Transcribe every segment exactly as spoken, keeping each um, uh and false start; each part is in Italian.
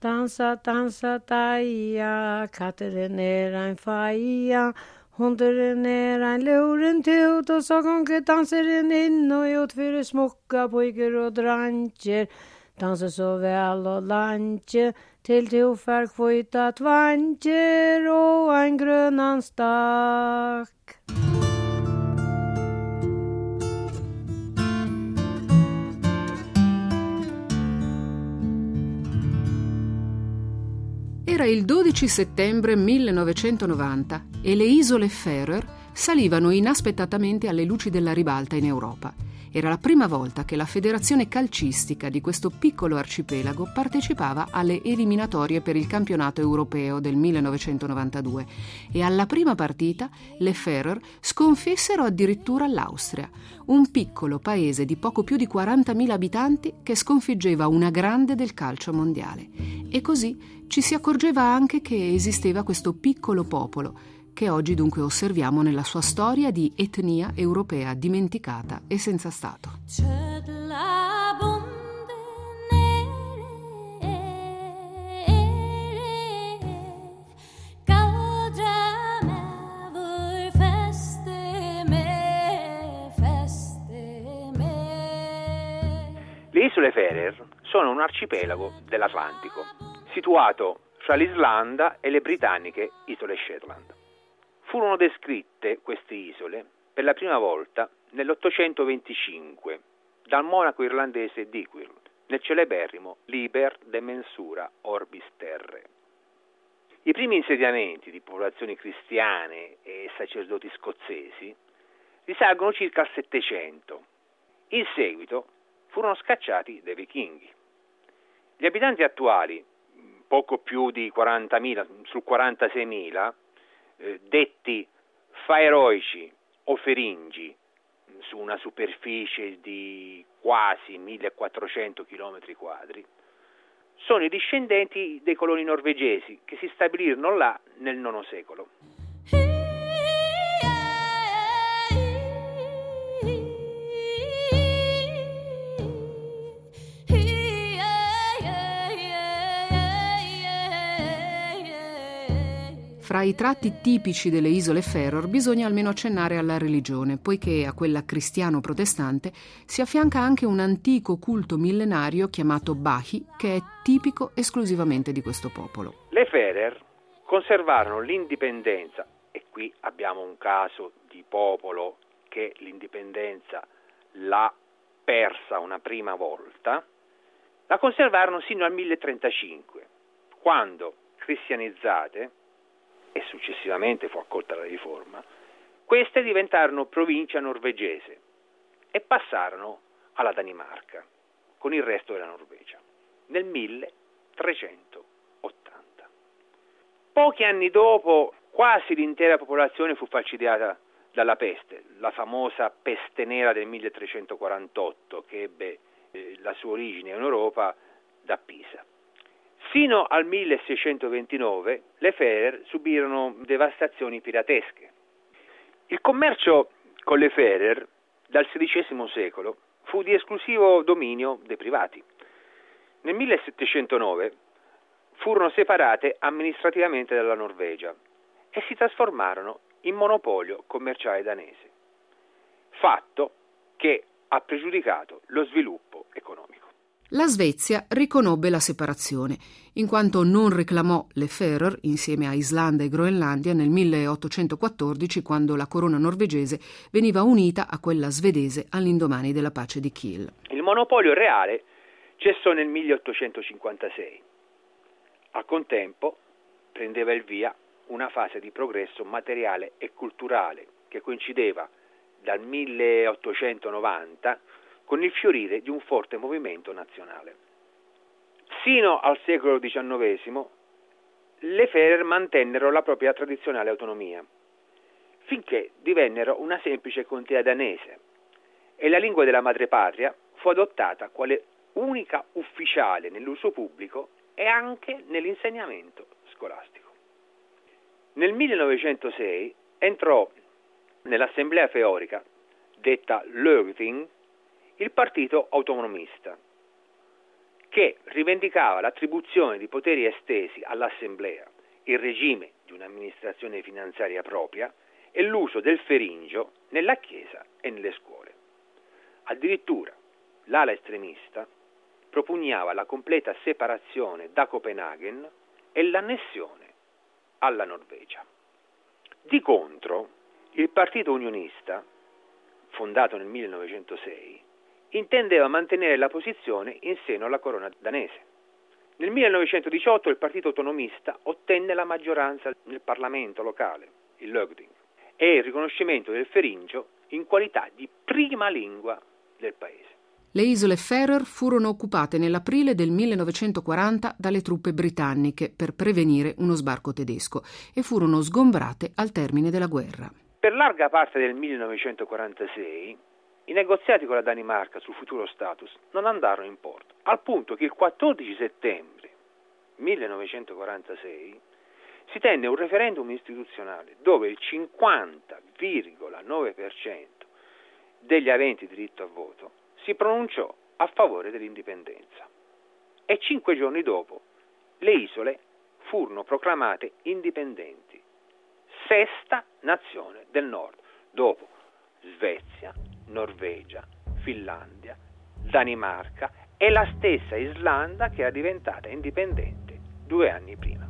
Dansa, dansa, taia, katten er en faia, hunden er en luren tut, og så gonge danser en inn og ut for smukka pojker og dranger. Danser så vel og lanje, til tofær kvøyta tvanger og en grønnan stakk. Era il dodici settembre millenovecentonovanta e le isole Færøer salivano inaspettatamente alle luci della ribalta in Europa. Era la prima volta che la federazione calcistica di questo piccolo arcipelago partecipava alle eliminatorie per il campionato europeo del millenovecentonovantadue e alla prima partita le Færøer sconfissero addirittura l'Austria, un piccolo paese di poco più di quarantamila abitanti che sconfiggeva una grande del calcio mondiale. E così ci si accorgeva anche che esisteva questo piccolo popolo, che oggi dunque osserviamo nella sua storia di etnia europea dimenticata e senza Stato. Le isole Færøer sono un arcipelago dell'Atlantico, situato fra l'Islanda e le britanniche isole Shetland. Furono descritte queste isole per la prima volta nell'ottocentoventicinque dal monaco irlandese Dickwil nel celeberrimo Liber de Mensura Orbis Terrae. I primi insediamenti di popolazioni cristiane e sacerdoti scozzesi risalgono circa al Settecento. In seguito furono scacciati dai vichinghi. Gli abitanti attuali, poco più di quarantamila, su quarantaseimila, eh, detti faeroici o feringi, su una superficie di quasi millequattrocento chilometri quadri, sono i discendenti dei coloni norvegesi che si stabilirono là nel nono secolo. Fra i tratti tipici delle isole Færøer bisogna almeno accennare alla religione, poiché a quella cristiano-protestante si affianca anche un antico culto millenario chiamato Bahi, che è tipico esclusivamente di questo popolo. Le Færøer conservarono l'indipendenza, e qui abbiamo un caso di popolo che l'indipendenza l'ha persa una prima volta, la conservarono sino al milletrentacinque, quando, cristianizzate, e successivamente fu accolta la riforma, queste diventarono provincia norvegese e passarono alla Danimarca con il resto della Norvegia nel milletrecentottanta. Pochi anni dopo quasi l'intera popolazione fu falcidiata dalla peste, la famosa peste nera del milletrecentoquarantotto che ebbe eh, la sua origine in Europa da Pisa. Fino al milleseicentoventinove le Færøer subirono devastazioni piratesche. Il commercio con le Færøer dal sedicesimo secolo fu di esclusivo dominio dei privati. Nel millesettecentonove furono separate amministrativamente dalla Norvegia e si trasformarono in monopolio commerciale danese, fatto che ha pregiudicato lo sviluppo economico. La Svezia riconobbe la separazione, in quanto non reclamò le Færøer insieme a Islanda e Groenlandia nel milleottocentoquattordici, quando la corona norvegese veniva unita a quella svedese all'indomani della pace di Kiel. Il monopolio reale cessò nel milleottocentocinquantasei. Al contempo prendeva il via una fase di progresso materiale e culturale che coincideva dal milleottocentonovanta con il fiorire di un forte movimento nazionale. Sino al secolo diciannovesimo le Færøer mantennero la propria tradizionale autonomia, finché divennero una semplice contea danese e la lingua della madrepatria fu adottata quale unica ufficiale nell'uso pubblico e anche nell'insegnamento scolastico. Nel millenovecentosei entrò nell'assemblea feorica, detta Løgting, il partito autonomista, che rivendicava l'attribuzione di poteri estesi all'Assemblea, il regime di un'amministrazione finanziaria propria e l'uso del feringio nella Chiesa e nelle scuole. Addirittura l'ala estremista propugnava la completa separazione da Copenaghen e l'annessione alla Norvegia. Di contro, il Partito Unionista, fondato nel millenovecentosei, intendeva mantenere la posizione in seno alla corona danese. Nel millenovecentodiciotto il Partito Autonomista ottenne la maggioranza nel Parlamento locale, il Løgting, e il riconoscimento del feringio in qualità di prima lingua del paese. Le isole Færøer furono occupate nell'aprile del millenovecentoquaranta dalle truppe britanniche per prevenire uno sbarco tedesco e furono sgombrate al termine della guerra. Per larga parte del millenovecentoquarantasei i negoziati con la Danimarca sul futuro status non andarono in porto, al punto che il quattordici settembre millenovecentoquarantasei si tenne un referendum istituzionale dove il cinquanta virgola nove per cento degli aventi diritto a voto si pronunciò a favore dell'indipendenza e cinque giorni dopo le isole furono proclamate indipendenti, sesta nazione del nord, dopo Svezia, Norvegia, Finlandia, Danimarca e la stessa Islanda che era diventata indipendente due anni prima.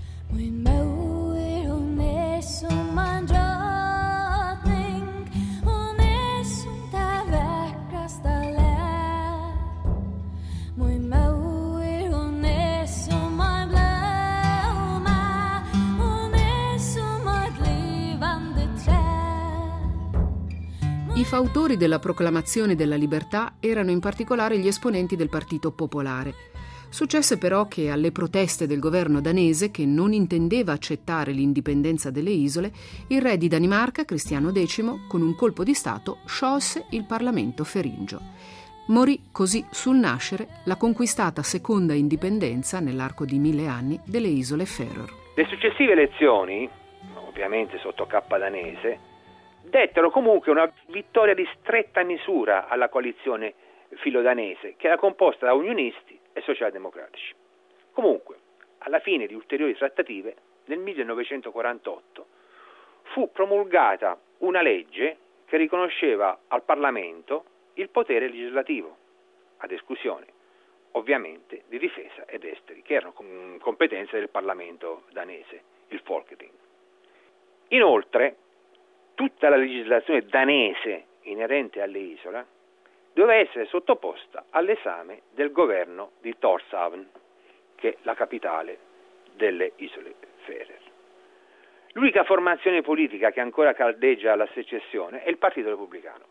I fautori della proclamazione della libertà erano in particolare gli esponenti del Partito Popolare. Successe però che alle proteste del governo danese, che non intendeva accettare l'indipendenza delle isole, il re di Danimarca, Cristiano decimo, con un colpo di Stato sciolse il Parlamento feringio. Morì così sul nascere la conquistata seconda indipendenza, nell'arco di mille anni, delle isole Færøer. Le successive elezioni, ovviamente sotto cappa danese, dettero comunque una vittoria di stretta misura alla coalizione filodanese, che era composta da unionisti e socialdemocratici. Comunque, alla fine di ulteriori trattative, nel millenovecentoquarantotto fu promulgata una legge che riconosceva al Parlamento il potere legislativo, ad esclusione, ovviamente, di difesa ed esteri, che erano competenze del Parlamento danese, il Folketing. Inoltre, tutta la legislazione danese inerente alle isole doveva essere sottoposta all'esame del governo di Tórshavn, che è la capitale delle isole Færøer. L'unica formazione politica che ancora caldeggia alla secessione è il Partito Repubblicano.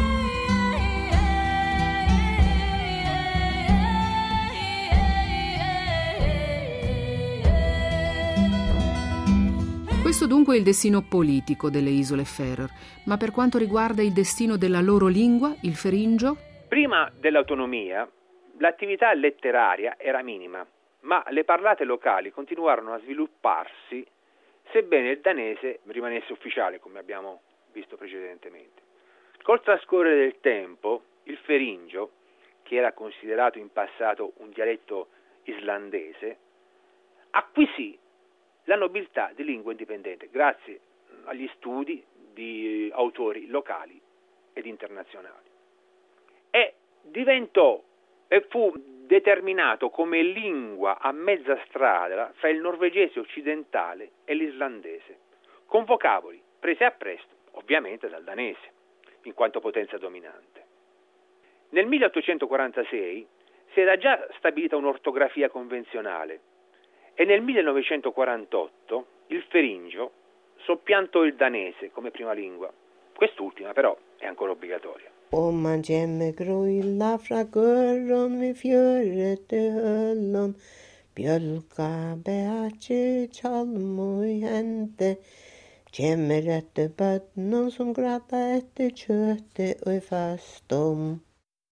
Questo dunque è il destino politico delle isole Færøer, ma per quanto riguarda il destino della loro lingua, il feringio? Prima dell'autonomia, l'attività letteraria era minima, ma le parlate locali continuarono a svilupparsi, sebbene il danese rimanesse ufficiale, come abbiamo visto precedentemente. Col trascorrere del tempo, il feringio, che era considerato in passato un dialetto islandese, acquisì la nobiltà di lingua indipendente grazie agli studi di autori locali ed internazionali e diventò e fu determinato come lingua a mezza strada fra il norvegese occidentale e l'islandese, con vocaboli presi a prestito ovviamente dal danese in quanto potenza dominante. Nel milleottocentoquarantasei si era già stabilita un'ortografia convenzionale e nel millenovecentoquarantotto il feringio soppiantò il danese come prima lingua. Quest'ultima però è ancora obbligatoria. Om man gjemmer groilla fra gørron vi fjørete høllon, bjølka beatje tjalmo i hente, gjemmer etter bøtnon som grata etter kjøte og fastom.